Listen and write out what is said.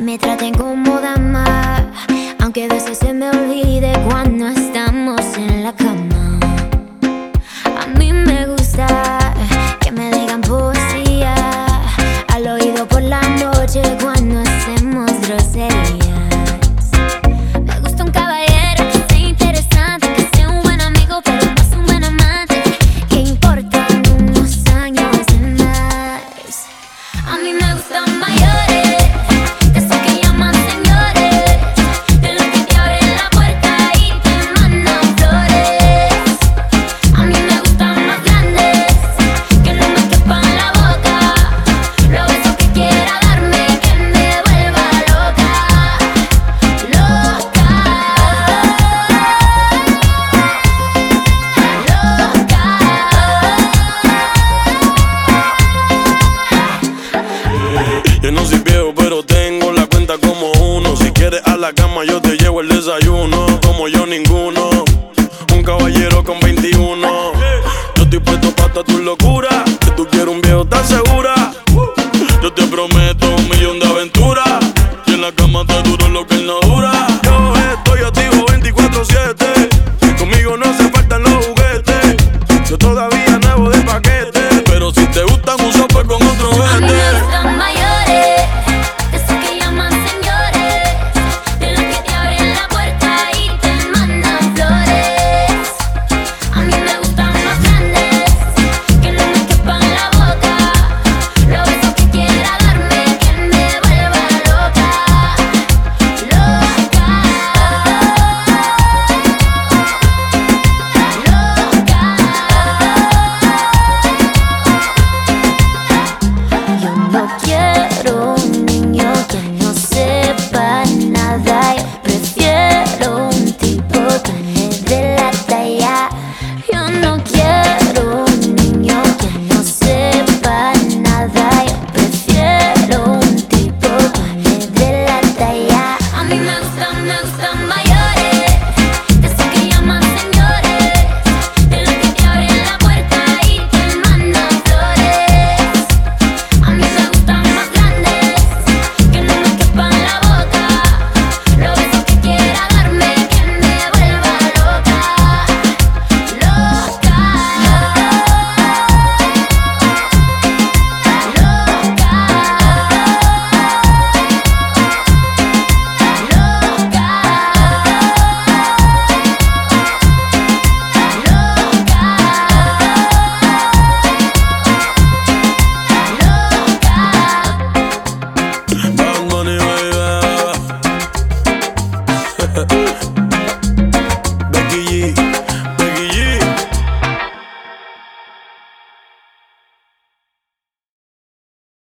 me traten como dama, aunque a veces se me olvide cuando estamos en la cama. A mí me gusta que me digan poesía al oído por la noche cuando hacemos groserías. Me gusta un caballero que sea interesante, que sea un buen amigo pero no es un buen amante, que importan unos años de más. A mí me gustan mayores, de esos que llaman señores, de los que te abren la puerta y te mandan flores. A mí me gustan más grandes, que no me quepan en la boca, los besos que quiera darme, que me vuelva loca, loca, Yo no soy viejo, pero tengo la cuenta como uno. Si quieres a la cama, yo te llevo el desayuno. Como yo, ninguno. Un caballero con 21. Yo estoy puesto pa' toda tu locura.